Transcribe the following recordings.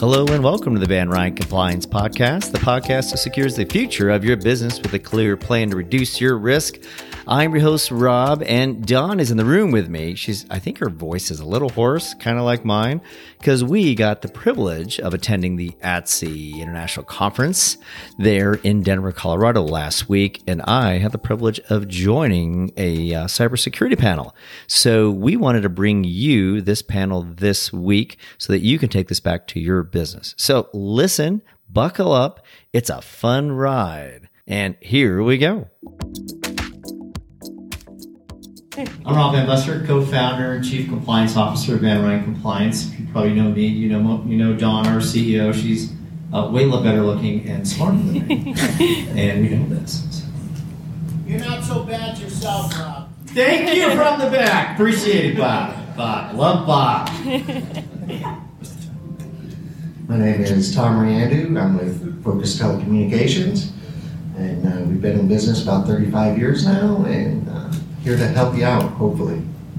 Hello and welcome to the Van Ryn Compliance Podcast, the podcast that secures the future of your business with a clear plan to reduce your risk. I'm your host, Rob, and Dawn is in the room with me. I think her voice is a little hoarse, kind of like mine, because we got the privilege of attending the ATSI International Conference there in Denver, Colorado last week, and I had the privilege of joining a cybersecurity panel. So we wanted to bring you this panel this week so that you can take this back to your business. So listen, buckle up. It's a fun ride. And here we go. I'm Rob Van Buster, co-founder and chief compliance officer of Van Ryn Compliance. You probably know me. You know Dawn, our CEO. She's way better looking and smarter than me. And we know this. So. You're not so bad yourself, Rob. Thank you from the back. Appreciate it, Bob. Bob. Love Bob. My name is Tom Riandu. I'm with Focus Telecommunications. And we've been in business about 35 years now. And here to help you out, hopefully.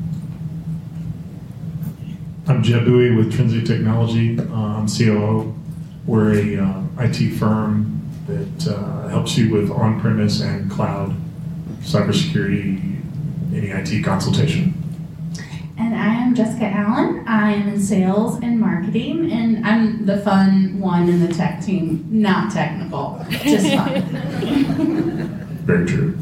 I'm Jeb Bowie with Trinsic Technology. I'm COO. We're a IT firm that helps you with on-premise and cloud cybersecurity, any IT consultation. And I am Jessica Allen. I am in sales and marketing, and I'm the fun one in the tech team, not technical, just fun. Very true.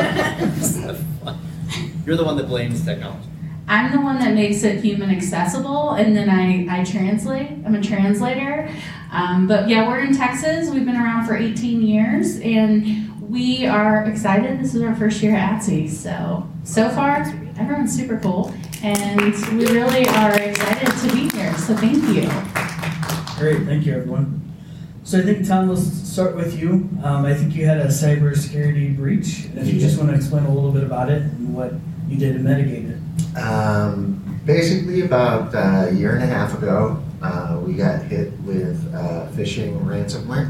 You're the one that blames technology. I'm the one that makes it human accessible, and then I translate. I'm a translator. But yeah, we're in Texas. We've been around for 18 years, and we are excited. This is our first year at ATSI. So far, everyone's super cool, and we really are excited to be here. So thank you. Great, thank you, everyone. So I think, Tom, let's start with you. I think you had a cybersecurity breach. If you just want to explain a little bit about it and what you did to mitigate it. Basically, about a year and a half ago, we got hit with phishing ransomware.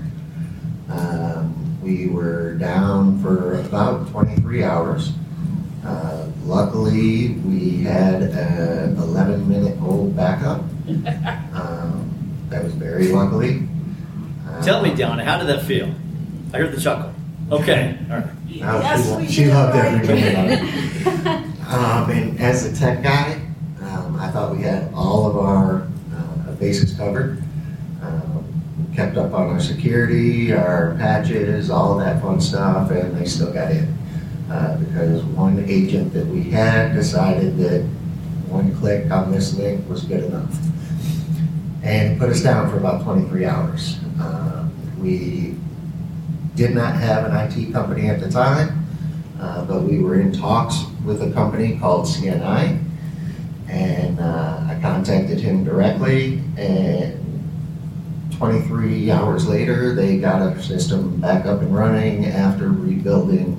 We were down for about 23 hours. Luckily, we had an 11-minute-old backup. That was very luckily. Tell me, Donna, how did that feel? I heard the chuckle. Okay. All right. Yes, she loved every minute of it. And as a tech guy, I thought we had all of our bases covered. Kept up on our security, our patches, all that fun stuff, and they still got in. Because one agent that we had decided that one click on this link was good enough. And put us down for about 23 hours. We did not have an IT company at the time, but we were in talks with a company called CNI, and I contacted him directly, and 23 hours later, they got our system back up and running after rebuilding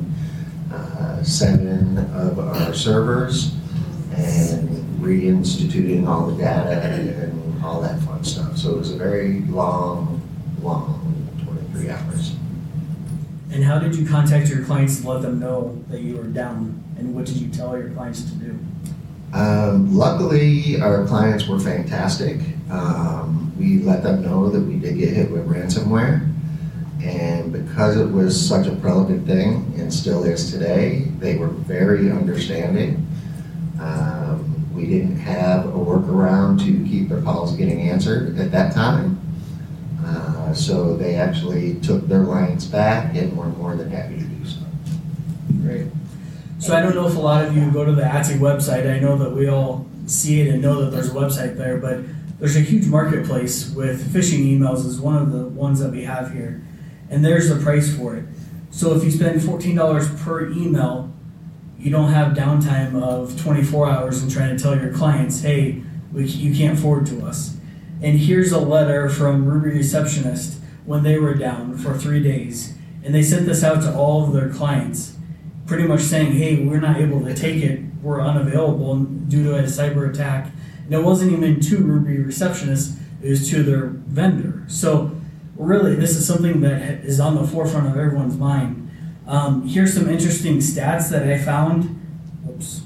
7 of our servers and reinstituting all the data and all that fun stuff. So it was a very long 23 hours. And how did you contact your clients to let them know that you were down? And what did you tell your clients to do? Luckily, our clients were fantastic. We let them know that we did get hit with ransomware. And because it was such a prevalent thing, and still is today, they were very understanding. We didn't have a workaround to keep their calls getting answered at that time. So they actually took their lines back and were more than happy to do so. Great. So I don't know if a lot of you go to the ATSI website. I know that we all see it and know that there's a website there, but there's a huge marketplace with phishing emails is one of the ones that we have here. And there's the price for it. So if you spend $14 per email, you don't have downtime of 24 hours and trying to tell your clients, hey, you can't forward to us. And here's a letter from Ruby Receptionist when they were down for 3 days. And they sent this out to all of their clients, pretty much saying, hey, we're not able to take it. We're unavailable due to a cyber attack. And it wasn't even to Ruby Receptionist, it was to their vendor. So really, this is something that is on the forefront of everyone's mind. Here's some interesting stats that I found. Whoops.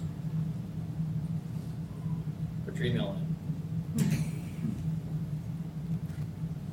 Put your email in.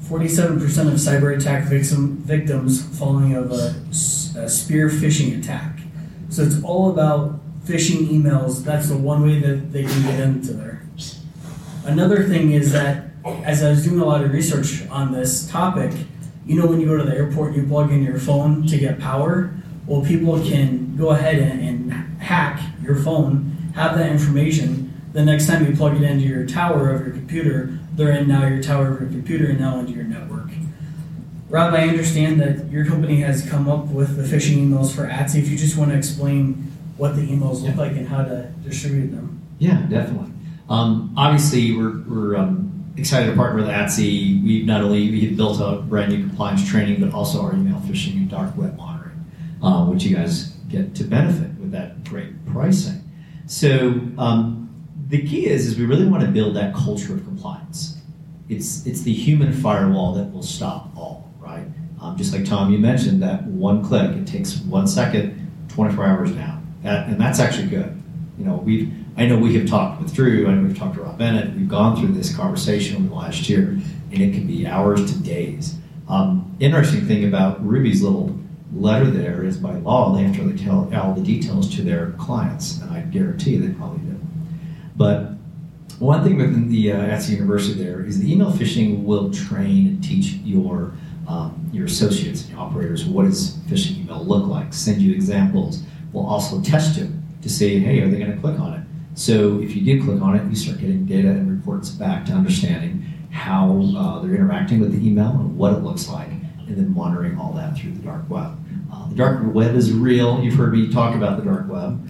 47% of cyber attack victims falling of a spear phishing attack. So it's all about phishing emails. That's the one way that they can get into there. Another thing is that as I was doing a lot of research on this topic, when you go to the airport, you plug in your phone to get power. Well, people can go ahead and hack your phone, have that information. The next time you plug it into your tower of your computer, they're in now your tower of your computer and now into your network. Rob, I understand that your company has come up with the phishing emails for ATSI. If you just want to explain what the emails look like and how to distribute them. Yeah, definitely. Obviously, we're excited to partner with ATSI. We've built a brand new compliance training, but also our email phishing and dark web monitoring, which you guys get to benefit with that great pricing. So the key is we really want to build that culture of compliance. It's the human firewall that will stop all, right? Just like Tom, you mentioned that one click, it takes 1 second, 24 hours down. And that's actually good. I know we have talked with Drew, I know we've talked to Rob Bennett, we've gone through this conversation over the last year, and it can be hours to days. Interesting thing about Ruby's little letter there is by law, they have to really tell all the details to their clients, and I guarantee they probably do. But one thing within the ATSI University there is the email phishing will train and teach your associates and your operators what does phishing email look like, send you examples. We'll also test you to say, hey, are they going to click on it? So if you do click on it, you start getting data and reports back to understanding how they're interacting with the email and what it looks like, and then monitoring all that through the dark web. The dark web is real. You've heard me talk about the dark web.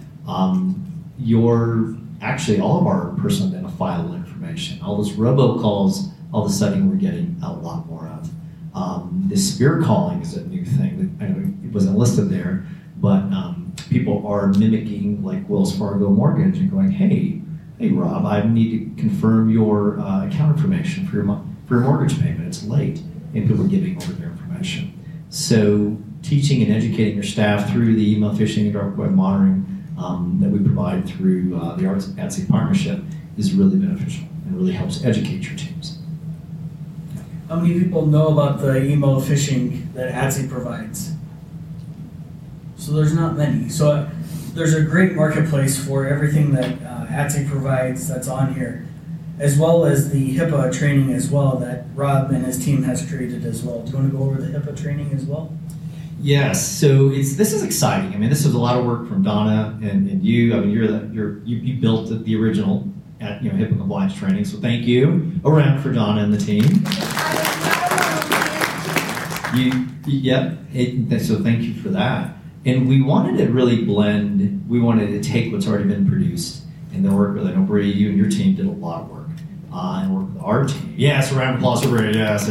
Actually, all of our personal identifiable information, all those robocalls, all of a sudden we're getting a lot more of. This spear calling is a new thing that I know it wasn't listed there, but people are mimicking like Wells Fargo Mortgage and going, hey Rob, I need to confirm your account information for your mortgage payment. It's late, and people are giving over their information. So teaching and educating your staff through the email phishing and dark web monitoring that we provide through the ATSI partnership is really beneficial and really helps educate your teams. How many people know about the email phishing that ATSI provides? So there's not many. So there's a great marketplace for everything that ATSI provides that's on here, as well as the HIPAA training as well that Rob and his team has created as well. Do you want to go over the HIPAA training as well? Yes. So this is exciting. I mean, this is a lot of work from Donna and you. I mean, you built the original HIPAA compliance training. So thank you. A round for Donna and the team. So thank you for that. And we wanted to really blend, we wanted to take what's already been produced and then work with, I know Brady, you and your team did a lot of work, and work with our team. Yes, a round of applause for Brady, yes.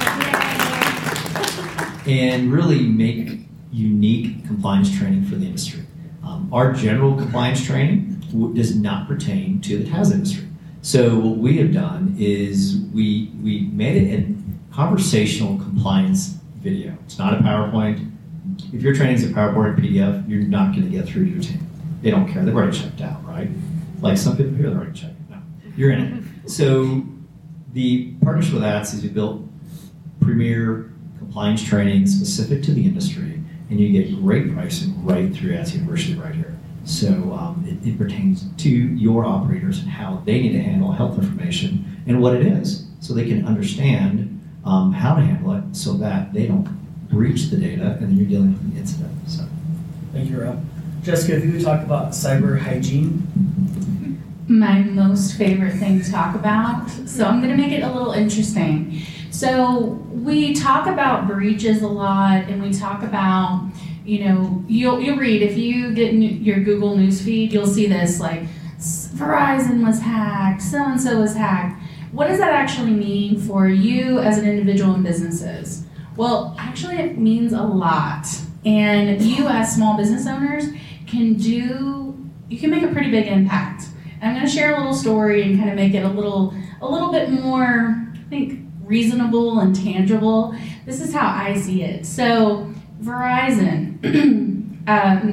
And really make unique compliance training for the industry. Our general compliance training does not pertain to the TAS industry. So what we have done is we made it a conversational compliance video. It's not a PowerPoint. If your training is a PowerPoint PDF, you're not going to get through to your team. They don't care. They've already checked out, right? Like some people here, they're already checked. No, you're in it. So the partnership with ATSI is we built premier compliance training specific to the industry, and you get great pricing right through ATSI University right here. So it pertains to your operators and how they need to handle health information and what it is, so they can understand how to handle it so that they don't breach the data and then you're dealing with an incident. So, thank you, Rob. Jessica, if you would talk about cyber hygiene. My most favorite thing to talk about. So I'm going to make it a little interesting. So we talk about breaches a lot, and we talk about, you'll read, if you get your Google News feed, you'll see this, like, Verizon was hacked, so-and-so was hacked. What does that actually mean for you as an individual and businesses? Well, actually it means a lot. And you as small business owners you can make a pretty big impact. And I'm going to share a little story and kind of make it a little bit more, I think, reasonable and tangible. This is how I see it. So Verizon,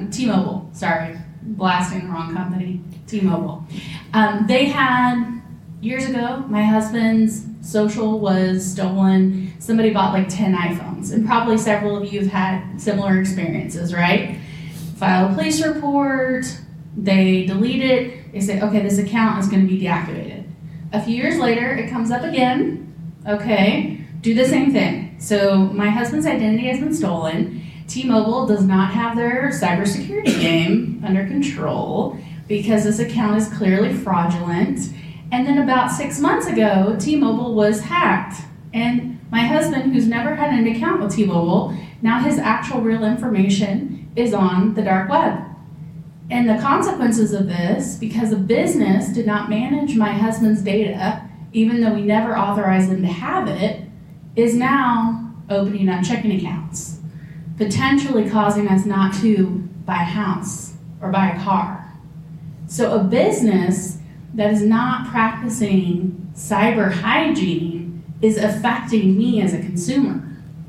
T-Mobile, sorry, blasting the wrong company, T-Mobile. They had Years ago, my husband's social was stolen. Somebody bought like 10 iPhones, and probably several of you have had similar experiences, right? File a police report, they delete it, they say, okay, this account is going to be deactivated. A few years later, it comes up again, okay, do the same thing. So my husband's identity has been stolen. T-Mobile does not have their cybersecurity game under control because this account is clearly fraudulent. And then about 6 months ago, T-Mobile was hacked. And my husband, who's never had an account with T-Mobile, now his actual real information is on the dark web. And the consequences of this, because a business did not manage my husband's data, even though we never authorized them to have it, is now opening up checking accounts, potentially causing us not to buy a house or buy a car. So a business that is not practicing cyber hygiene is affecting me as a consumer.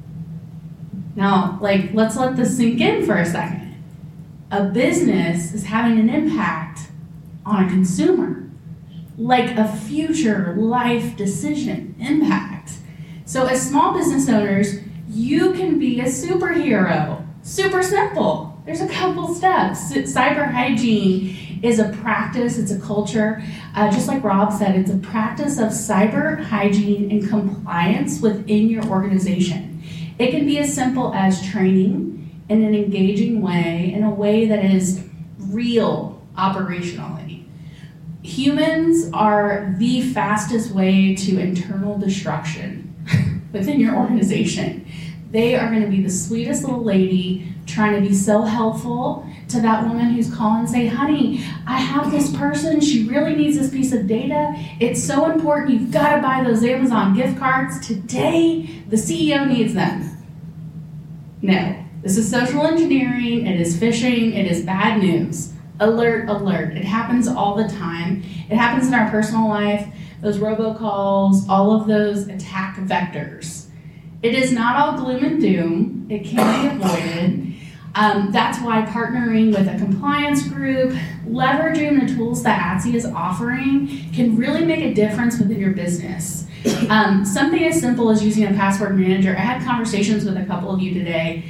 Now, let's let this sink in for a second. A business is having an impact on a consumer, like a future life decision impact. So as small business owners, you can be a superhero. Super simple. There's a couple steps. Cyber hygiene is a practice, it's a culture. Just like Rob said, it's a practice of cyber hygiene and compliance within your organization. It can be as simple as training in an engaging way, in a way that is real operationally. Humans are the fastest way to internal destruction within your organization. They are going to be the sweetest little lady trying to be so helpful to that woman who's calling and say, honey, I have this person, she really needs this piece of data. It's so important, you've got to buy those Amazon gift cards today. The CEO needs them. No, this is social engineering, it is phishing, it is bad news. Alert, alert. It happens all the time. It happens in our personal life, those robocalls, all of those attack vectors. It is not all gloom and doom. It can be avoided. That's why partnering with a compliance group, leveraging the tools that ATSI is offering can really make a difference within your business. Something as simple as using a password manager. I had conversations with a couple of you today.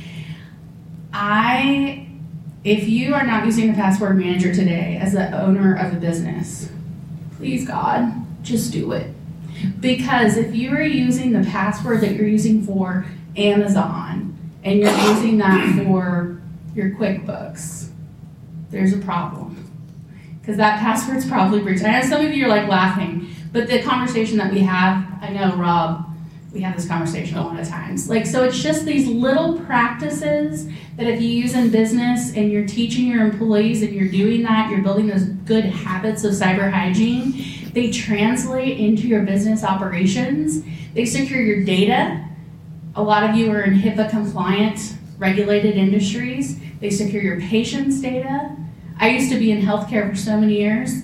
If you are not using a password manager today as the owner of a business, please God, just do it. Because if you are using the password that you're using for Amazon and you're using that for your QuickBooks, there's a problem. Because that password's probably breached. I know some of you are laughing, but the conversation that we have, I know Rob, we have this conversation a lot of times. So it's just these little practices that if you use in business and you're teaching your employees and you're doing that, you're building those good habits of cyber hygiene, they translate into your business operations. They secure your data. A lot of you are in HIPAA compliant, regulated industries. They secure your patients' data. I used to be in healthcare for so many years.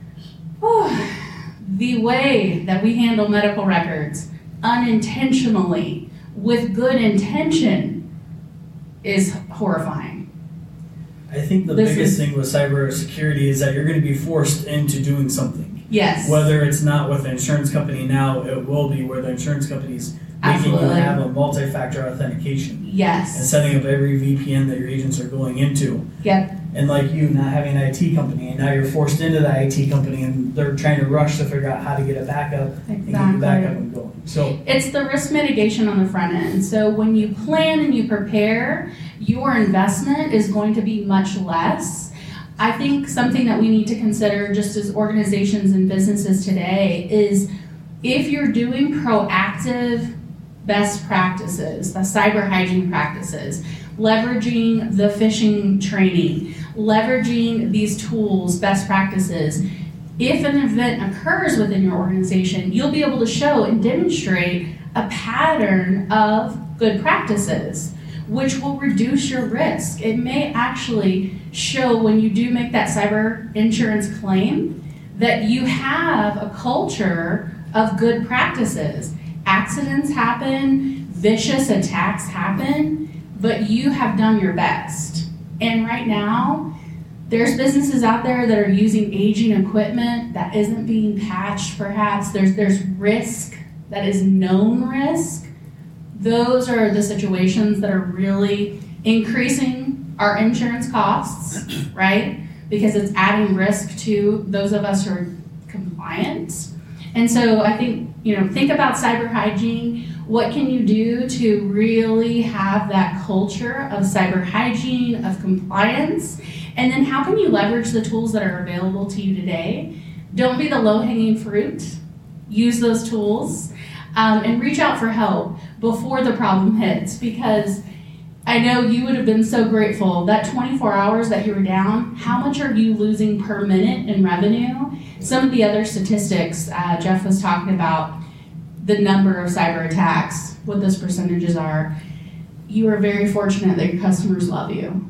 The way that we handle medical records unintentionally with good intention is horrifying. I think the biggest thing with cybersecurity is that you're going to be forced into doing something. Yes. Whether it's not with the insurance company now, it will be where the insurance company's making you have a multi-factor authentication. Yes. And setting up every VPN that your agents are going into. Yep. And like you, not having an IT company, and now you're forced into the IT company, and they're trying to rush to figure out how to get a backup and get your backup and going. So it's the risk mitigation on the front end. So when you plan and you prepare, your investment is going to be much less. I think something that we need to consider just as organizations and businesses today is if you're doing proactive best practices, the cyber hygiene practices, leveraging the phishing training, leveraging these tools, best practices, if an event occurs within your organization, you'll be able to show and demonstrate a pattern of good practices, which will reduce your risk. It may actually show when you do make that cyber insurance claim that you have a culture of good practices. Accidents happen, vicious attacks happen, but you have done your best. And right now, There's businesses out there that are using aging equipment that isn't being patched, perhaps. There's risk that is known risk. Those are the situations that are really increasing our insurance costs, right? Because it's adding risk to those of us who are compliant. And so I think, think about cyber hygiene. What can you do to really have that culture of cyber hygiene, of compliance? And then how can you leverage the tools that are available to you today? Don't be the low-hanging fruit. Use those tools and reach out for help before the problem hits, because I know you would have been so grateful that 24 hours that you were down, how much are you losing per minute in revenue? Some of the other statistics, Jeff was talking about the number of cyber attacks, what those percentages are. You are very fortunate that your customers love you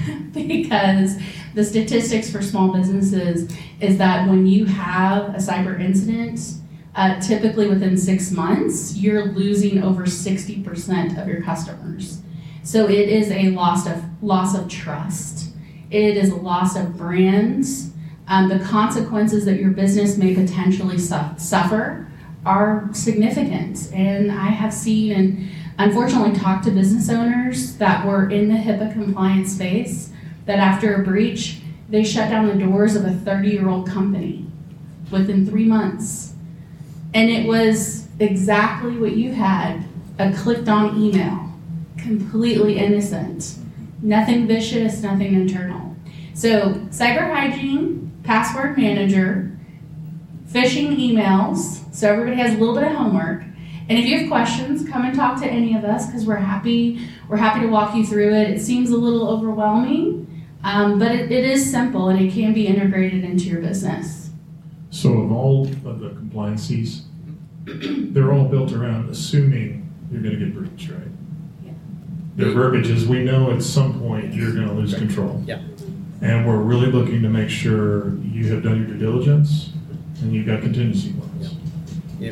because the statistics for small businesses is that when you have a cyber incident, typically within 6 months, you're losing over 60% of your customers. So it is a loss of trust. It is a loss of brands. The consequences that your business may potentially suffer are significant. And I have seen and unfortunately talked to business owners that were in the HIPAA compliance space that after a breach, they shut down the doors of a 30-year-old company within 3 months. And it was exactly what you had, a clicked-on email. Completely innocent, nothing vicious, nothing internal. So cyber hygiene, password manager, phishing emails, so everybody has a little bit of homework. And if you have questions, come and talk to any of us because we're happy to walk you through it. It seems a little overwhelming, but it is simple and it can be integrated into your business. So of all of the compliances, they're all built around assuming you're going to get breached, right? Their verbiage is, we know at some point you're going to lose control. Yeah. And we're really looking to make sure you have done your due diligence and you've got contingency plans. Yeah.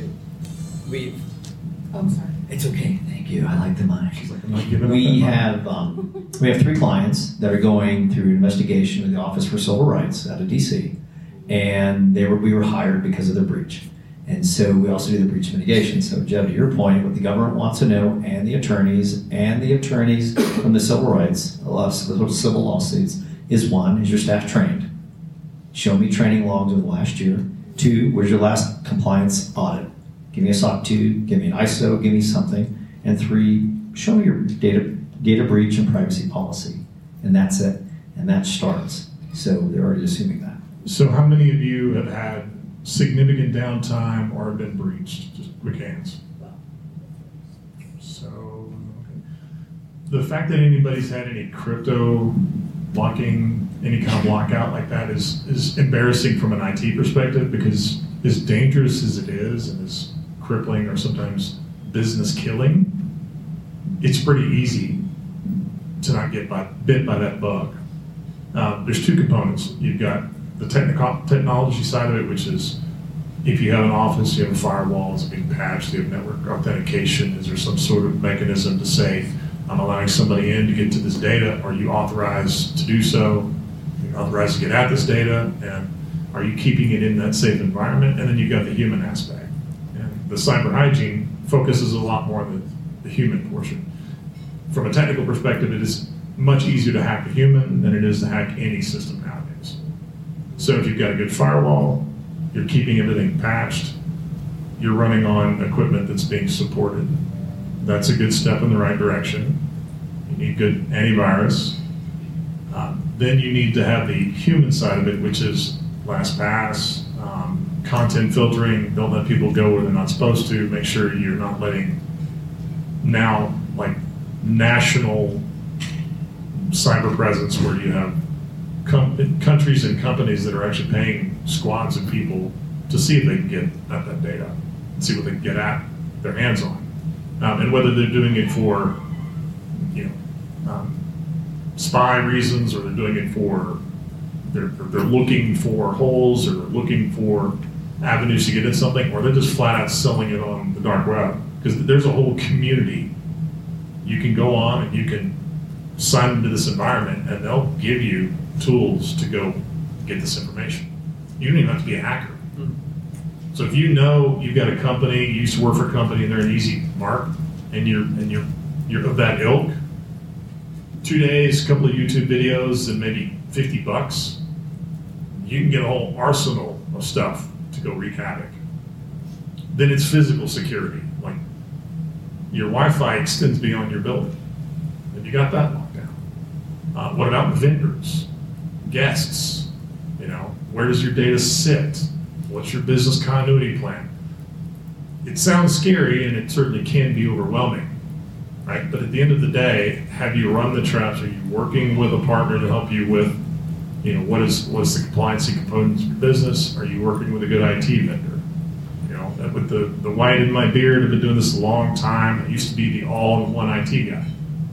Oh, sorry. It's okay, thank you. I like the mic. She's like, I'm not giving up We that have 3 clients that are going through an investigation with the Office for Civil Rights out of DC, and we were hired because of the breach. And so we also do the breach mitigation. So Jeff, to your point, what the government wants to know, and the attorneys from the civil rights, a lot of civil lawsuits, is 1, is your staff trained? Show me training logs of the last year. 2, where's your last compliance audit? Give me a SOC 2, give me an ISO, give me something. And 3, show me your data breach and privacy policy. And that's it. And that starts. So they're already assuming that. So how many of you have had significant downtime or have been breached? Just quick hands. So, okay. The fact that anybody's had any crypto blocking, any kind of lockout like that is embarrassing from an IT perspective, because as dangerous as it is and as crippling or sometimes business killing, it's pretty easy to not get bit by that bug. There's 2 components. You've got the technology side of it, which is if you have an office, you have a firewall, it's being patched, you have network authentication. Is there some sort of mechanism to say, I'm allowing somebody in to get to this data? Are you authorized to do so? Are you authorized to get at this data? And are you keeping it in that safe environment? And then you've got the human aspect. And the cyber hygiene focuses a lot more on the human portion. From a technical perspective, it is much easier to hack a human than it is to hack any system nowadays. So if you've got a good firewall, you're keeping everything patched, you're running on equipment that's being supported, that's a good step in the right direction. You need good antivirus. Then you need to have the human side of it, which is LastPass, content filtering, don't let people go where they're not supposed to, make sure you're not letting now like national cyber presence where you have countries and companies that are actually paying squads of people to see if they can get at that data, see what they can get at their hands on, and whether they're doing it for spy reasons, or they're doing it for they're looking for holes, or they're looking for avenues to get in something, or they're just flat out selling it on the dark web, because there's a whole community. You can go on and you can sign into this environment and they'll give you tools to go get this information. You don't even have to be a hacker. So if you know you've got a company, you used to work for a company, and they're an easy mark, and you're of that ilk, 2 days, a couple of YouTube videos, and maybe $50, you can get a whole arsenal of stuff to go wreak havoc. Then it's physical security. Like your Wi-Fi extends beyond your building. Have you got that locked down? What about vendors, guests? Where does your data sit? What's your business continuity plan? It sounds scary, and it certainly can be overwhelming, right? But at the end of the day, have you run the traps? Are you working with a partner to help you with, what is the compliancy components of your business? Are you working with a good IT vendor? With the white in my beard, I've been doing this a long time. I used to be the all-in-one IT guy.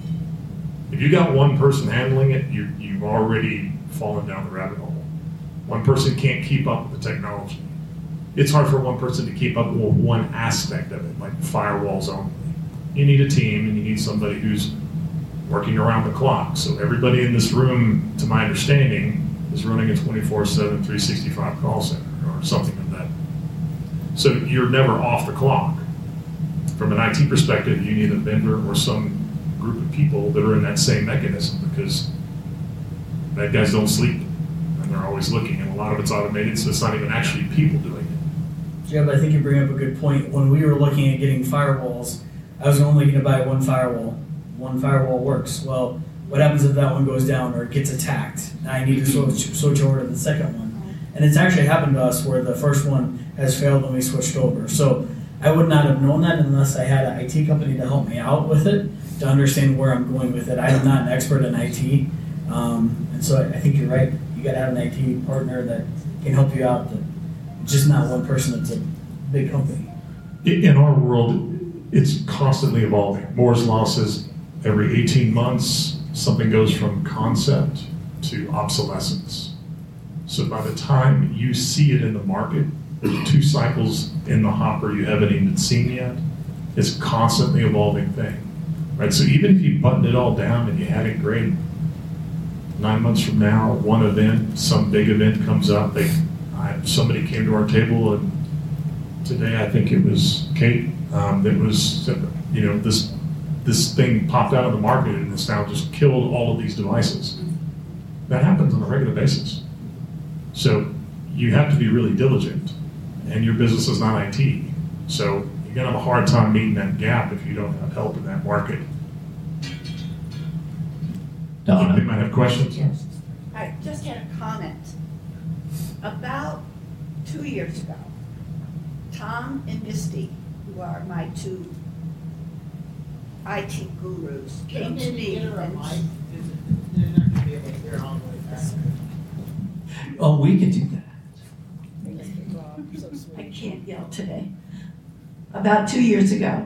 If you got one person handling it, you've already fallen down the rabbit hole. One person can't keep up with the technology. It's hard for one person to keep up with one aspect of it, like firewalls only. You need a team, and you need somebody who's working around the clock. So everybody in this room, to my understanding, is running a 24/7, 365 call center or something like that. So you're never off the clock. From an IT perspective, you need a vendor or some group of people that are in that same mechanism, because bad guys don't sleep, and they're always looking, and a lot of it's automated, so it's not even actually people doing it. Yeah, but I think you bring up a good point. When we were looking at getting firewalls, I was only going to buy one firewall. One firewall works. Well, what happens if that one goes down or it gets attacked? Now I need to switch over to the second one. And it's actually happened to us where the first one has failed and we switched over. So I would not have known that unless I had an IT company to help me out with it, to understand where I'm going with it. I am not an expert in IT. And so I think you're right. You got to have an IT partner that can help you out. Just not one person that's a big company. In our world, it's constantly evolving. Moore's Law says every 18 months, something goes from concept to obsolescence. So by the time you see it in the market, there's 2 cycles in the hopper you haven't even seen yet. It's a constantly evolving thing, right? So even if you buttoned it all down and you had it great, 9 months from now, one event, some big event comes up, somebody came to our table, and today I think it was Kate, that was, this thing popped out of the market and it's now just killed all of these devices. That happens on a regular basis. So you have to be really diligent, and your business is not IT. So you're gonna have a hard time meeting that gap if you don't have help in that market. Donna? They might have questions. Yes. I just had a comment. About 2 years ago, Tom and Misty, who are my 2 IT gurus, came to me Get her a and mic. They're not gonna be able to hear all the way back. Oh, we could do that. I can't yell today. About 2 years ago,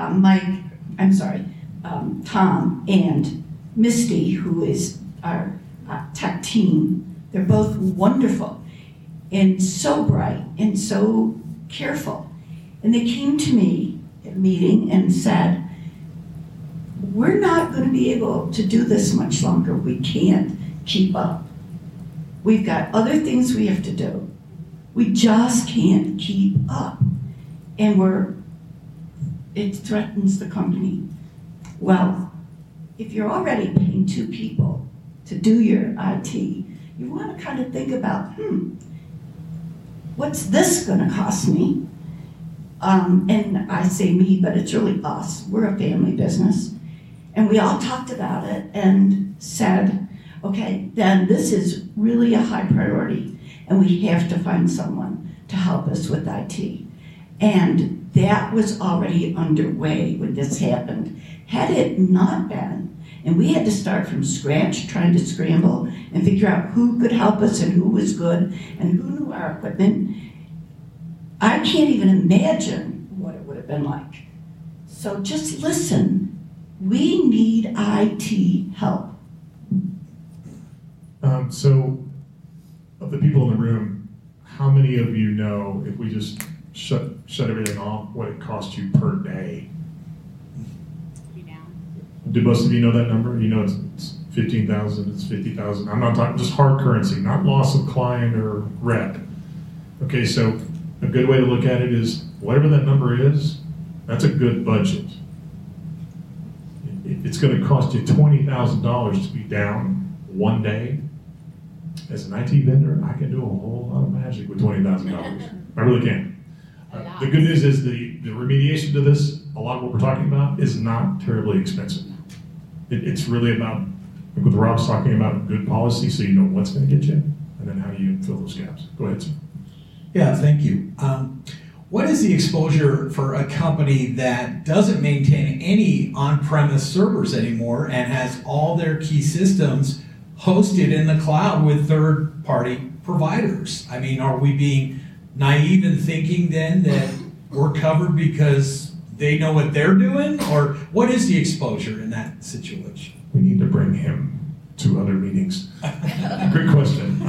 Tom and Misty, who is our tech team, they're both wonderful and so bright and so careful. And they came to me at a meeting and said, we're not going to be able to do this much longer. We can't keep up. We've got other things we have to do. We just can't keep up. And it threatens the company. Well, if you're already paying 2 people to do your IT, you want to kind of think about, what's this going to cost me? And I say me, but it's really us. We're a family business. And we all talked about it and said, okay, then this is really a high priority, and we have to find someone to help us with IT. And that was already underway when this happened. Had it not been, and we had to start from scratch trying to scramble and figure out who could help us and who was good and who knew our equipment, I can't even imagine what it would have been like. So just listen. We need IT help. So, of the people in the room, how many of you know if we just shut everything off, what it costs you per day? Do most of you know that number? You know it's 15,000, it's 50,000. I'm not talking just hard currency, not loss of client or rep. Okay, so a good way to look at it is whatever that number is, that's a good budget. If it's going to cost you $20,000 to be down one day, as an IT vendor, I can do a whole lot of magic with $20,000. I really can. The good news is the remediation to this, a lot of what we're talking about, is not terribly expensive. It's really about, like what Rob's talking about, good policy so you know what's going to get you, and then how do you fill those gaps. Go ahead, sir. Yeah, thank you. What is the exposure for a company that doesn't maintain any on-premise servers anymore and has all their key systems hosted in the cloud with third-party providers? I mean, are we being naive in thinking then that we're covered because they know what they're doing? Or what is the exposure in that situation? We need to bring him to other meetings. Great question.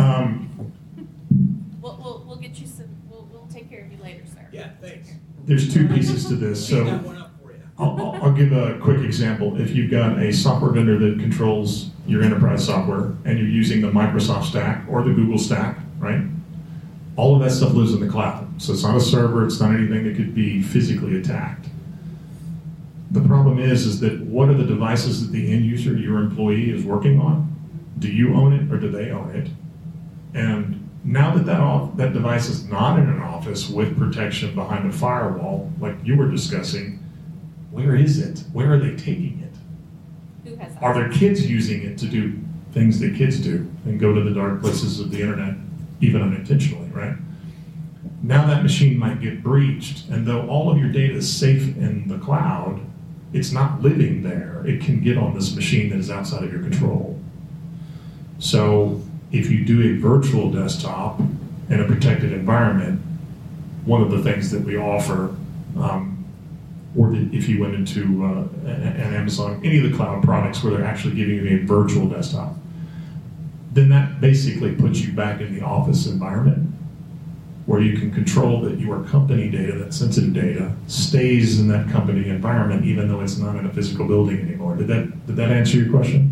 We'll get you some. We'll take care of you later, sir. Yeah, thanks. There's two pieces to this. So I'll give a quick example. If you've got a software vendor that controls your enterprise software and you're using the Microsoft stack or the Google stack, right? All of that stuff lives in the cloud. So it's not a server, it's not anything that could be physically attacked. The problem is that what are the devices that the end user, your employee, is working on? Do you own it or do they own it? And now that device is not in an office with protection behind a firewall, like you were discussing, where is it? Where are they taking it? Who has that? Are their kids using it to do things that kids do and go to the dark places of the internet, even unintentionally, right? Now that machine might get breached, and though all of your data is safe in the cloud, it's not living there. It can get on this machine that is outside of your control. So if you do a virtual desktop in a protected environment, one of the things that we offer, or if you went into an Amazon, any of the cloud products where they're actually giving you a virtual desktop, then that basically puts you back in the office environment where you can control that your company data, that sensitive data, stays in that company environment even though it's not in a physical building anymore. Did that answer your question?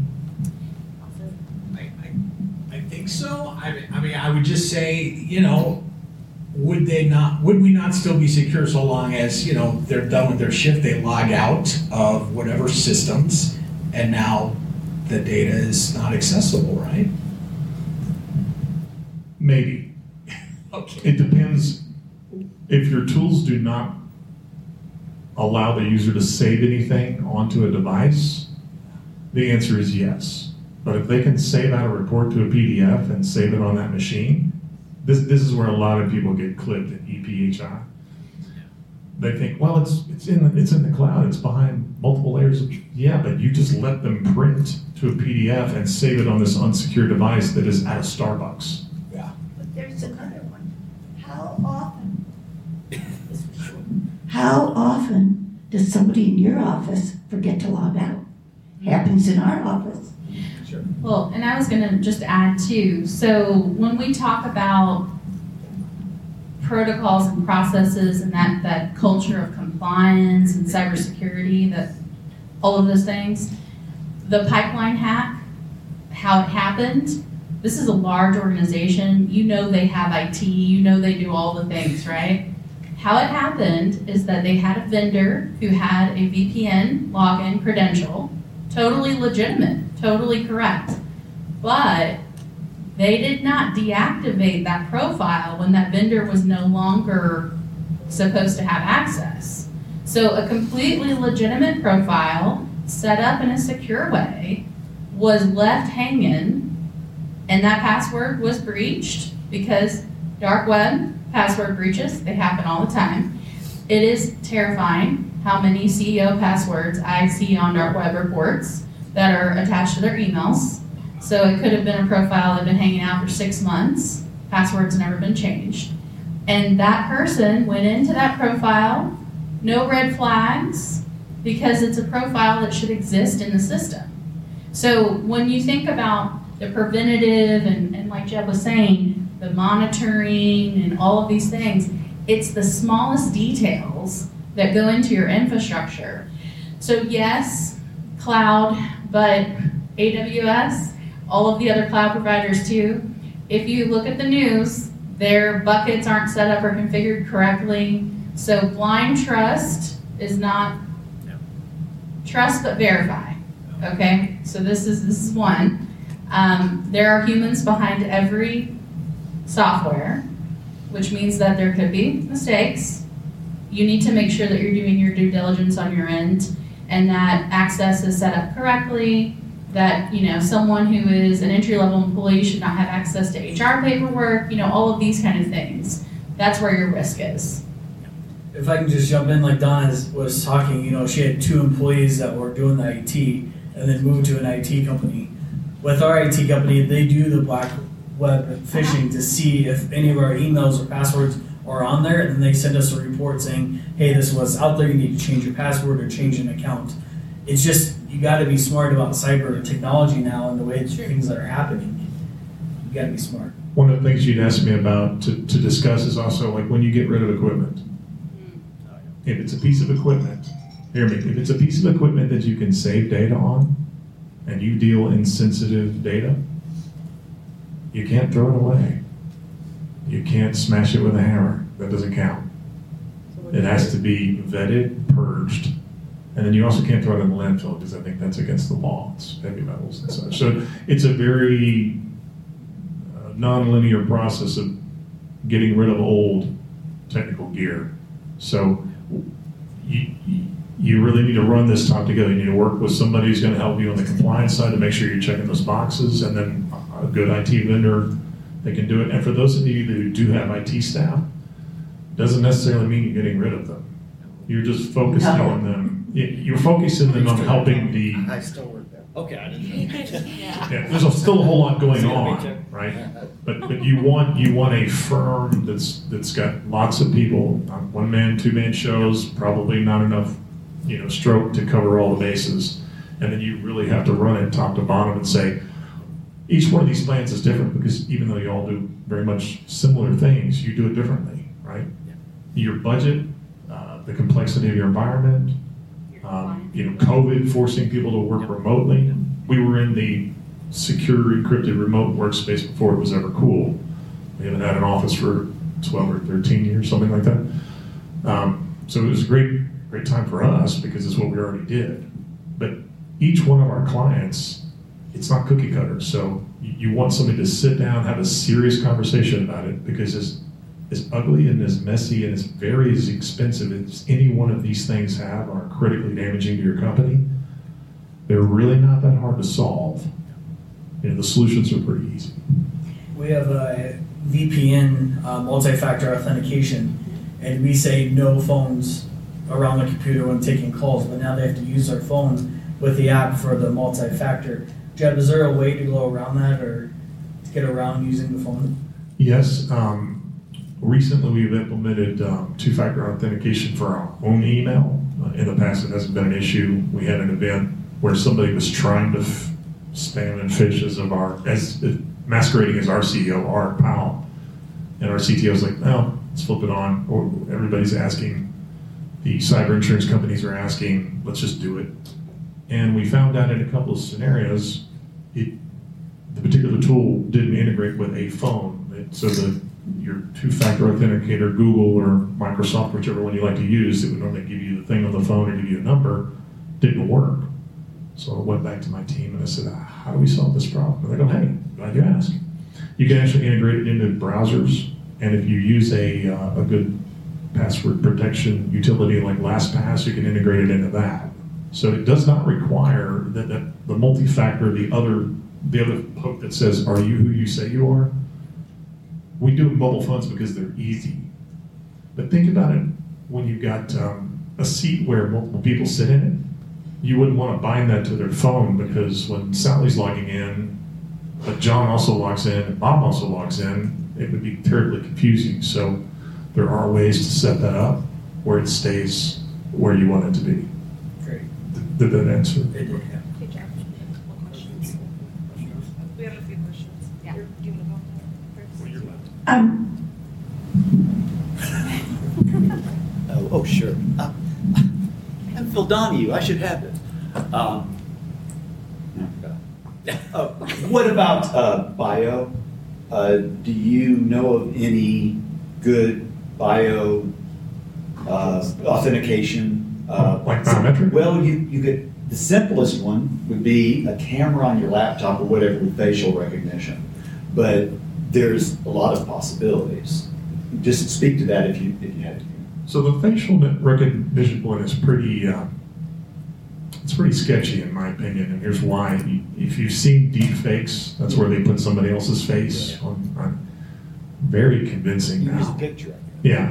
I think so. I mean, I would just say, you know, would we not still be secure so long as, you know, they're done with their shift, they log out of whatever systems, and now the data is not accessible, right? Maybe. Okay. It depends. If your tools do not allow the user to save anything onto a device, the answer is yes. But if they can save out a report to a PDF and save it on that machine, this is where a lot of people get clipped at EPHI. They think, well, it's in the cloud, it's behind multiple layers of, yeah, but you just let them print to a PDF and save it on this unsecure device that is at a Starbucks. Yeah. But there's another one. How often does somebody in your office forget to log out? Happens in our office. Sure. Well, and I was going to just add too. So when we talk about protocols and processes and that culture of compliance and cybersecurity, that all of those things, the pipeline hack, how it happened. This is a large organization. You know they have IT. You know they do all the things, right? How it happened is that they had a vendor who had a VPN login credential, totally legitimate, totally correct. But they did not deactivate that profile when that vendor was no longer supposed to have access. So a completely legitimate profile set up in a secure way was left hanging, and that password was breached because dark web password breaches, they happen all the time. It is terrifying how many CEO passwords I see on dark web reports that are attached to their emails. So it could have been a profile that had been hanging out for 6 months, password's never been changed. And that person went into that profile, no red flags, because it's a profile that should exist in the system. So when you think about the preventative and like Jeb was saying, the monitoring and all of these things, it's the smallest details that go into your infrastructure. So yes, cloud, but AWS, all of the other cloud providers too. If you look at the news, their buckets aren't set up or configured correctly. So blind trust is not trust but verify. Okay, so this is one. There are humans behind every software, which means that there could be mistakes. You need to make sure that you're doing your due diligence on your end and that access is set up correctly, that someone who is an entry-level employee should not have access to HR paperwork, all of these kind of things. That's where your risk is. If I can just jump in, like Donna was talking, she had 2 employees that were doing the IT and then moved to an IT company. With our IT company, they do the black web phishing to see if any of our emails or passwords are on there, and then they send us a report saying, hey, this was out there, you need to change your password or change an account. It's just, you got to be smart about cyber technology now and the way things that are happening. You got to be smart. One of the things you'd asked me about to discuss is also like when you get rid of equipment. If it's a piece of equipment, hear me, if it's a piece of equipment that you can save data on and you deal in sensitive data, you can't throw it away. You can't smash it with a hammer. That doesn't count. It has to be vetted, purged, and then you also can't throw it in the landfill because I think that's against the law. It's heavy metals and such. So it's a very non-linear process of getting rid of old technical gear. So you really need to run this top together. You need to work with somebody who's going to help you on the compliance side to make sure you're checking those boxes, and then a good IT vendor that can do it. And for those of you who do have IT staff, doesn't necessarily mean you're getting rid of them. You're just focusing on them. You're focusing them on helping the. I still work there. Okay, I didn't know. Yeah, there's still a whole lot going on, right? But you want a firm that's got lots of people. One man, 2 man shows, probably not enough, stroke to cover all the bases. And then you really have to run it top to bottom and say, each one of these plans is different because even though you all do very much similar things, you do it differently, right? Yeah. Your budget, the complexity of your environment, COVID forcing people to work remotely. We were in the secure encrypted remote workspace before it was ever cool. We haven't had an office for 12 or 13 years, something like that. So it was a great time for us because it's what we already did. But each one of our clients, it's not cookie cutter. So you want somebody to sit down, have a serious conversation about it, because as ugly and as messy and as very as expensive as any one of these things have are critically damaging to your company, they're really not that hard to solve. The solutions are pretty easy. We have a VPN, multi-factor authentication, and we say no phones around the computer when taking calls, but now they have to use their phone with the app for the multi-factor. Jeb, is there a way to go around that or to get around using the phone? Yes. Recently, we've implemented 2-factor authentication for our own email. In the past, it hasn't been an issue. We had an event where somebody was trying to spam and phish as masquerading as our CEO, Art Powell, and our CTO was like, "No, let's flip it on." Or everybody's asking, the cyber insurance companies are asking, "Let's just do it." And we found out in a couple of scenarios, the particular tool didn't integrate with a phone, so your 2-factor authenticator, Google or Microsoft, whichever one you like to use, that would normally give you the thing on the phone or give you a number, didn't work. So I went back to my team and I said, how do we solve this problem? And they go, hey, glad you asked. You can actually integrate it into browsers, and if you use a good password protection utility like LastPass, you can integrate it into that. So it does not require that the multi-factor, the other hook that says, are you who you say you are? We do mobile phones because they're easy. But think about it when you've got a seat where multiple people sit in it. You wouldn't want to bind that to their phone, because when Sally's logging in, but John also logs in, and Bob also logs in, it would be terribly confusing. So there are ways to set that up where it stays where you want it to be. Great. Did that answer? It did, yeah. Good job. We have a few questions. Yeah. Do you want to go first? Well, you're left. Oh, sure. I'm Phil Donahue. I should have it. I forgot. What about bio? Do you know of any good bio authentication? Like biometric? Well, you could. The simplest one would be a camera on your laptop or whatever with facial recognition. But there's a lot of possibilities. Just speak to that if you had to. So the facial recognition one is pretty, it's pretty sketchy in my opinion, and here's why. If you've seen deep fakes, that's where they put somebody else's face on very convincing now. Use a picture. Yeah.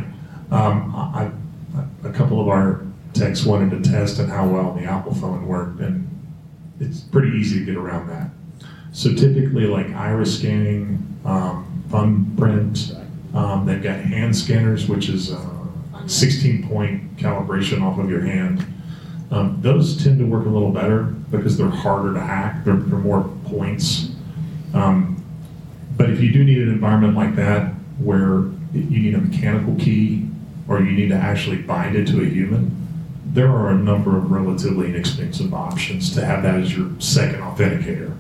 A couple of our techs wanted to test on how well the Apple phone worked, and it's pretty easy to get around that. So typically like iris scanning, thumbprint, they've got hand scanners, which is 16-point calibration off of your hand. Those tend to work a little better because they're harder to hack. They're more points. But if you do need an environment like that where you need a mechanical key or you need to actually bind it to a human, there are a number of relatively inexpensive options to have that as your second authenticator.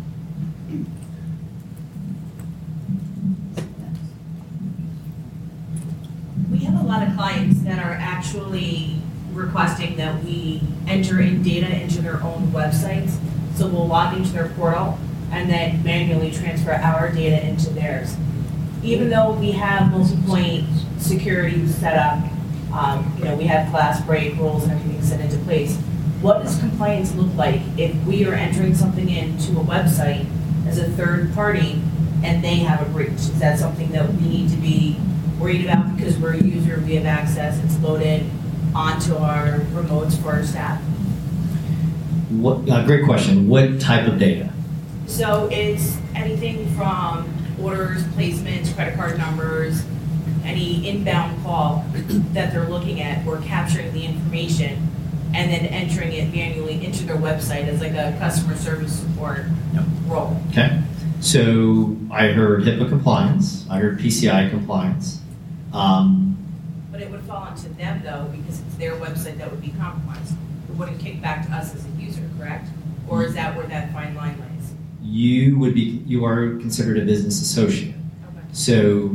We have a lot of clients that are actually requesting that we enter in data into their own websites. So we'll log into their portal and then manually transfer our data into theirs. Even though we have multi-point security set up, we have class break rules and everything set into place. What does compliance look like if we are entering something into a website as a third party and they have a breach? Is that something that we need to be worried about because we're a user, we have access, it's loaded onto our remotes for our staff? Great question. What type of data? So it's anything from orders, placements, credit card numbers, any inbound call that they're looking at. We're capturing the information and then entering it manually into their website as like a customer service support role. Okay. So I heard HIPAA compliance. I heard PCI compliance. But it would fall onto them though because it's their website that would be compromised. It wouldn't kick back to us as a user, correct? Or is that where that fine line lies? You are considered a business associate. Okay. So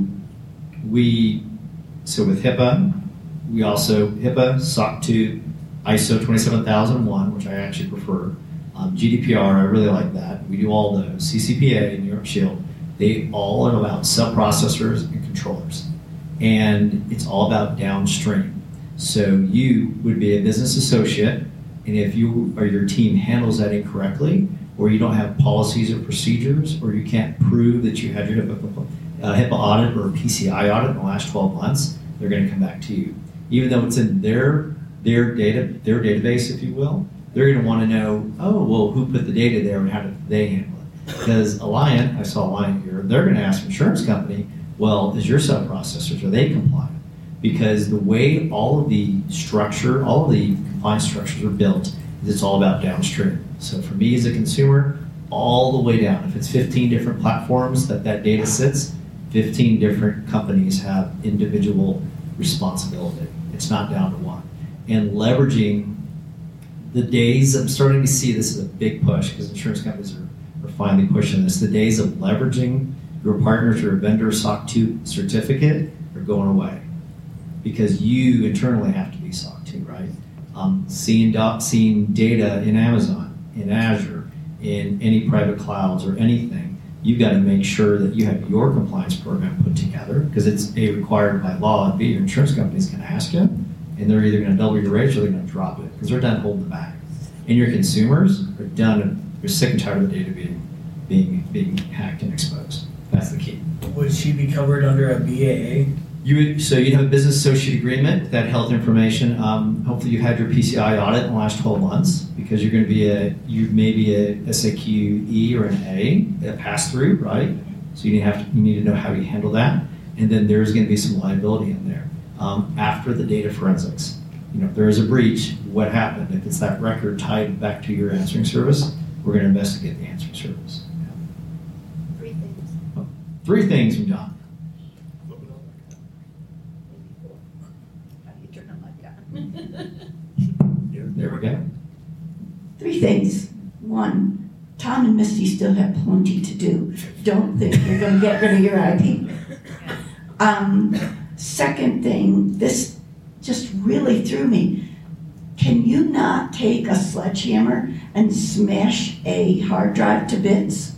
with HIPAA, we also HIPAA, SOC 2, ISO 27001, which I actually prefer. GDPR, I really like that. We do all those. CCPA, New York Shield, they all are about sub-processors and controllers. And it's all about downstream. So you would be a business associate, and if you or your team handles that incorrectly, or you don't have policies or procedures, or you can't prove that you had your HIPAA audit or PCI audit in the last 12 months, they're going to come back to you. Even though it's in their database, if you will, they're going to want to know, who put the data there and how did they handle it? Because Alliant, I saw Alliant here, they're going to ask the insurance company, well, is your sub-processors, are they compliant? Because the way all of the compliance structures are built is it's all about downstream. So for me as a consumer, all the way down, if it's 15 different platforms that data sits, 15 different companies have individual responsibility. It's not down to one. And leveraging the days, I'm starting to see this is a big push because insurance companies are finally pushing this. The days of leveraging your partners or vendor SOC 2 certificate are going away because you internally have to be SOC 2, right? Seeing data in Amazon, in Azure, in any private clouds or anything, you've got to make sure that you have your compliance program put together because it's A, required by law, and B, your insurance company's going to ask you, and they're either going to double your rates or they're going to drop it because they're done holding the bag. And your consumers are done, they're sick and tired of the data being hacked and exposed. That's the key. Would she be covered under a BAA? So you have a business associate agreement with that health information. Hopefully you had your PCI audit in the last 12 months because you're going to be you may be a SAQE or an A pass-through, right? So you need to know how you handle that. And then there's going to be some liability in there. After the data forensics, if there is a breach, what happened? If it's that record tied back to your answering service, we're going to investigate the answering service. Three things. 3 things from John. How do you turn on my gun? There we go. 3 things. 1, Tom and Misty still have plenty to do. Don't think you're going to get rid of your IP. Second thing, this just really threw me. Can you not take a sledgehammer and smash a hard drive to bits?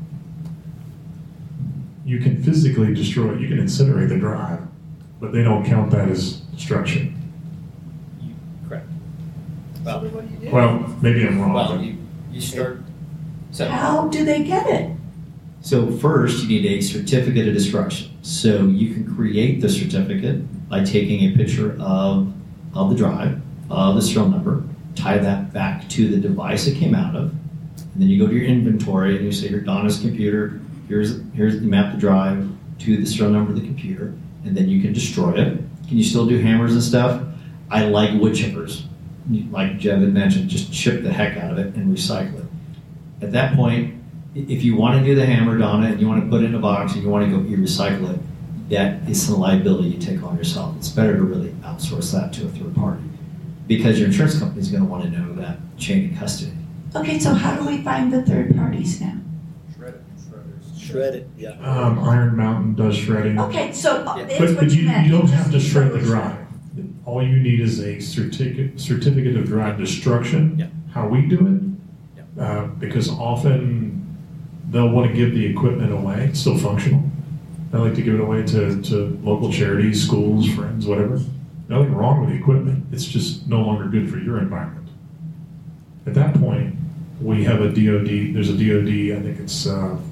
You can physically destroy it. You can incinerate the drive, but they don't count that as destruction. Correct. So what do you do? Well, maybe I'm wrong. Well, you start. So, How do they get it? so first, you need a certificate of destruction. So you can create the certificate by taking a picture of the drive, of the serial number, tie that back to the device it came out of, and then you go to your inventory and you say, here's Donna's computer, here's you map the drive to the serial number of the computer, and then you can destroy it. Can you still do hammers and stuff? I like wood chippers. Like Jeb had mentioned, just chip the heck out of it and recycle it. At that point, if you want to do the hammer, Donna, and you want to put it in a box and you want to go recycle it, that is some liability you take on yourself. It's better to really outsource that to a third party because your insurance company is going to want to know that chain of custody. Okay, so how do we find the third parties now? Shred it, yeah. Iron Mountain does shredding. Okay, so it's But what you meant. don't It have to just shred the goes- drive. All you need is a certificate of drive destruction. Yeah. How we do it, because often they'll want to give the equipment away. It's still functional. They like to give it away to local charities, schools, friends, whatever. Nothing wrong with the equipment. It's just no longer good for your environment. At that point, we have a DoD. There's a DoD. I think it's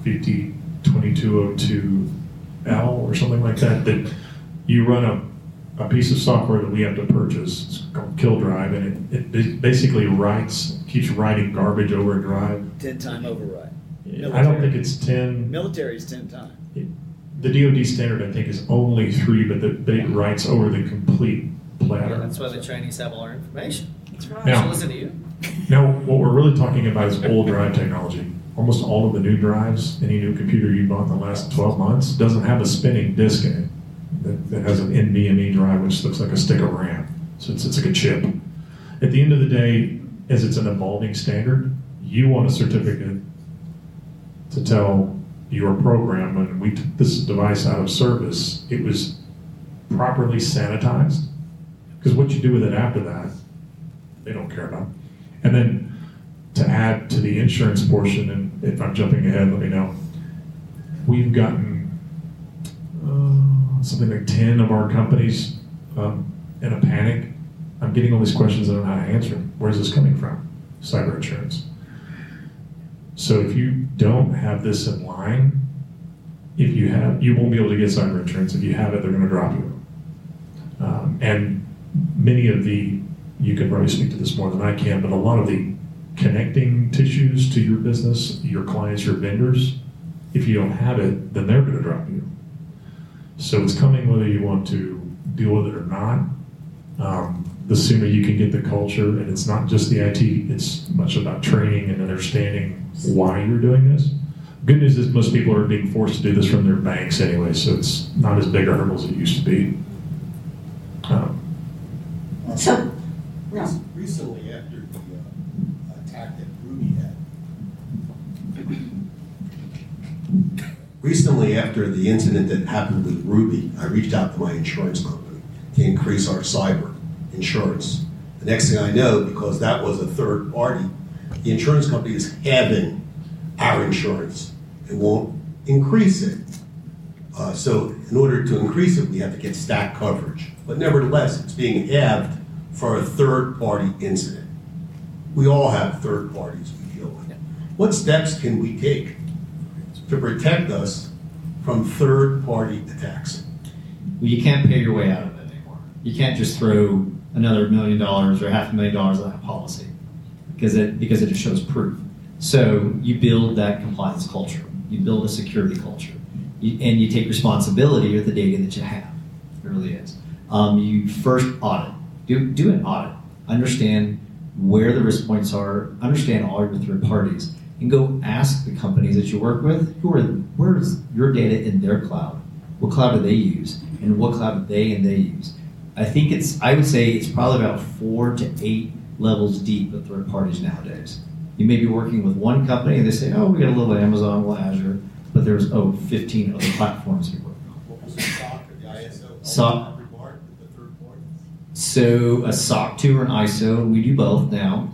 502202L or something like that. That you run a piece of software that we have to purchase. It's called Kill Drive, and it basically keeps writing garbage over a drive. 10-time override. I don't think it's 10. Military's 10 times. The DoD standard, I think, is only 3, but it writes over the complete platter. That's why the Chinese have all our information. That's right. Now- Should listen to you. Now, what we're really talking about is old drive technology. Almost all of the new drives, any new computer you bought in the last 12 months, doesn't have a spinning disk in it that has an NVMe drive, which looks like a stick of RAM. So it's like a chip. At the end of the day, as it's an evolving standard, you want a certificate to tell your program when we took this device out of service, it was properly sanitized. Because what you do with it after that, they don't care about. And then to add to the insurance portion, and if I'm jumping ahead, let me know. We've gotten something like 10 of our companies in a panic. I'm getting all these questions, I don't know how to answer them. Where's this coming from? Cyber insurance. So if you don't have this in line, you won't be able to get cyber insurance. If you have it, they're going to drop you. And many of you can probably speak to this more than I can, but a lot of the connecting tissues to your business, your clients, your vendors, if you don't have it, then they're going to drop you. So it's coming whether you want to deal with it or not. The sooner you can get the culture, and it's not just the IT, it's much about training and understanding why you're doing this. Good news is most people are being forced to do this from their banks anyway, so it's not as big a hurdle as it used to be. Recently, after the attack that Ruby had, recently after the incident that happened with Ruby, I reached out to my insurance company to increase our cyber insurance. The next thing I know, because that was a third party, the insurance company is halving our insurance. It won't increase it. So in order to increase it, we have to get stack coverage. But nevertheless, it's being halved for a third-party incident. We all have third parties we deal with. What steps can we take to protect us from third-party attacks? Well, you can't pay your way out of it anymore. You can't just throw another $1 million or $500,000 on that policy because it just shows proof. So you build that compliance culture. You build a security culture. And you take responsibility with the data that you have. It really is. You first audit. Do an audit. Understand where the risk points are. Understand all your third parties. And go ask the companies that you work with, where is your data in their cloud? What cloud do they use? And what cloud do they use? I would say it's probably about 4 to 8 levels deep of third parties nowadays. You may be working with one company and they say, oh, we got a little Amazon, a little Azure, but there's 15 other platforms you work on. What was the SOC or the ISO? SOC. The third part? So a SOC 2 or an ISO, we do both now.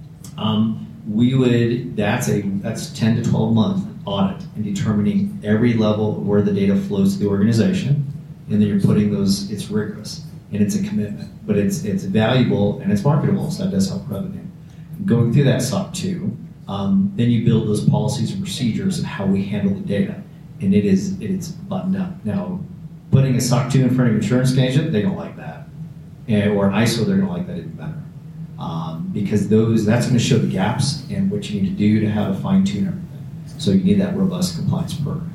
That's 10 to 12 month audit and determining every level of where the data flows to the organization, and then you're putting those. It's rigorous and it's a commitment, but it's valuable and it's marketable, so that does help revenue. Going through that SOC 2, then you build those policies and procedures of how we handle the data, and it's buttoned up. Now, putting a SOC 2 in front of an insurance agent, they don't like that, or an ISO, they're going to like that even better. Because that's going to show the gaps and what you need to do to have a fine-tune everything. So you need that robust compliance program.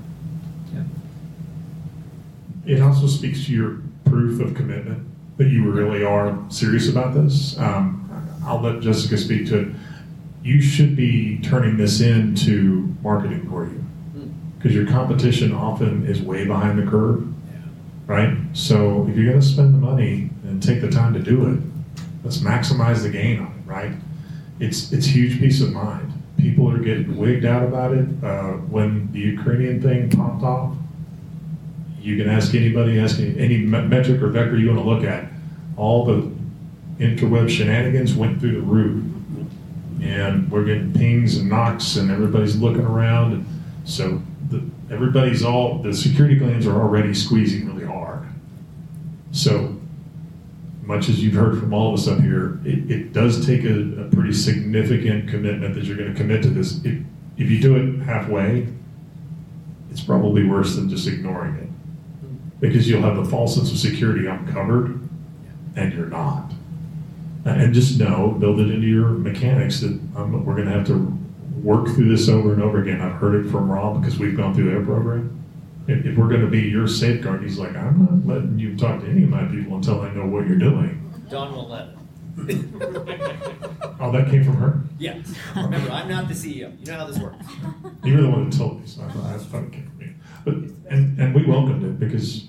Yeah. It also speaks to your proof of commitment that you really are serious about this. I'll let Jessica speak to it. You should be turning this into marketing for you, because your competition often is way behind the curve, right? So if you're going to spend the money and take the time to do it, let's maximize the gain on it, right? It's huge peace of mind. People are getting wigged out about it. When the Ukrainian thing popped off, you can ask anybody, any metric or vector you want to look at. All the interweb shenanigans went through the roof. And we're getting pings and knocks and everybody's looking around. And so the security glands are already squeezing really hard. So much as you've heard from all of us up here, it does take a pretty significant commitment that you're going to commit to this. If you do it halfway, it's probably worse than just ignoring it, because you'll have the false sense of security, I'm covered, and you're not. And just build it into your mechanics that we're going to have to work through this over and over again. I've heard it from Rob because we've gone through their program. If we're going to be your safeguard, he's like, I'm not letting you talk to any of my people until I know what you're doing. Don won't let it. Oh, that came from her? Yeah. Remember, I'm not the CEO. You know how this works. You were the one that told me, so I thought that's fucking came from me. But and we welcomed it because,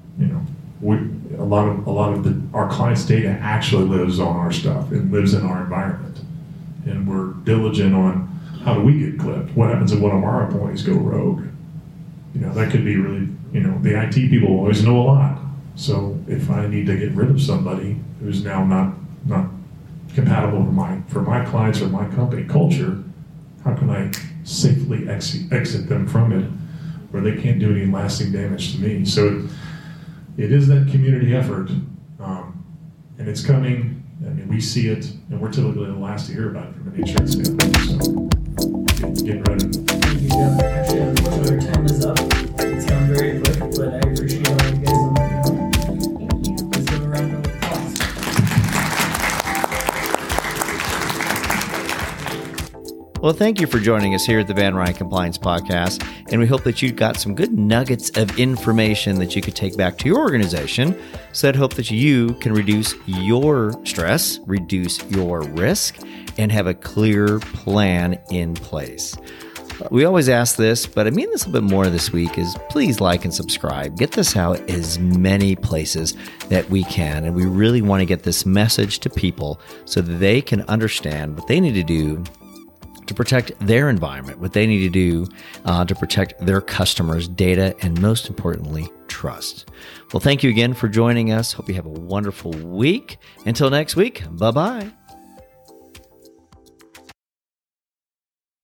a lot of our clients' data actually lives on our stuff. It lives in our environment, and we're diligent on how do we get clipped. What happens if one of our employees go rogue? That could be really, the IT people always know a lot. So if I need to get rid of somebody who's now not compatible for my clients or my company culture, how can I safely exit them from it where they can't do any lasting damage to me? So it is that community effort, and it's coming. I mean, we see it, and we're typically the last to hear about it from an insurance standpoint. So get ready. Thank you, Jeff. Actually, unfortunately, our time is up. It's gone very quick, but I appreciate all you guys on the panel. Let's give a round of applause. Well, thank you for joining us here at the Van Ryn Compliance Podcast, and we hope that you got some good nuggets of information that you could take back to your organization. So I'd hope that you can reduce your stress, reduce your risk, and have a clear plan in place. We always ask this, but I mean this a bit more this week, is please like and subscribe. Get this out as many places that we can, and we really want to get this message to people so that they can understand what they need to do to protect their environment, what they need to do to protect their customers' data, and most importantly, trust. Well, thank you again for joining us. Hope you have a wonderful week. Until next week, bye-bye.